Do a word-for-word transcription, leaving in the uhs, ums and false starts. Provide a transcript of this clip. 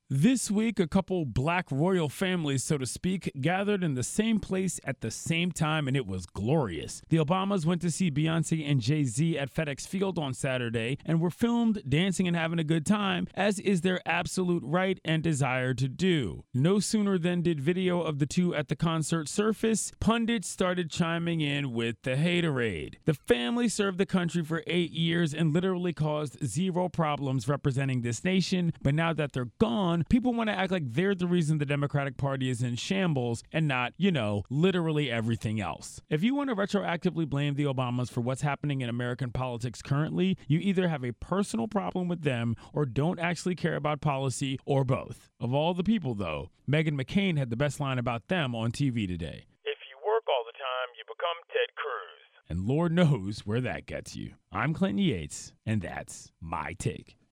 This week, a couple black royal families, so to speak, gathered in the same place at the same time, and it was glorious. The Obamas went to see Beyonce and Jay-Z at FedEx Field on Saturday and were filmed dancing and having a good time, as is their absolute right and desire to do. No sooner than did video of the two at the concert surface, pundits started chiming in with the haterade. The family served the country for eight years and literally caused zero problems representing this nation, but now that they're gone, people want to act like they're the reason the Democratic Party is in shambles and not, you know, literally everything else. If you want to retroactively blame the Obamas for what's happening in American politics currently, you either have a personal problem with them or don't actually care about policy, or both. Of all the people, though, Meghan McCain had the best line about them on T V today. If you work all the time, you become Ted Cruz. And Lord knows where that gets you. I'm Clinton Yates, and that's my take.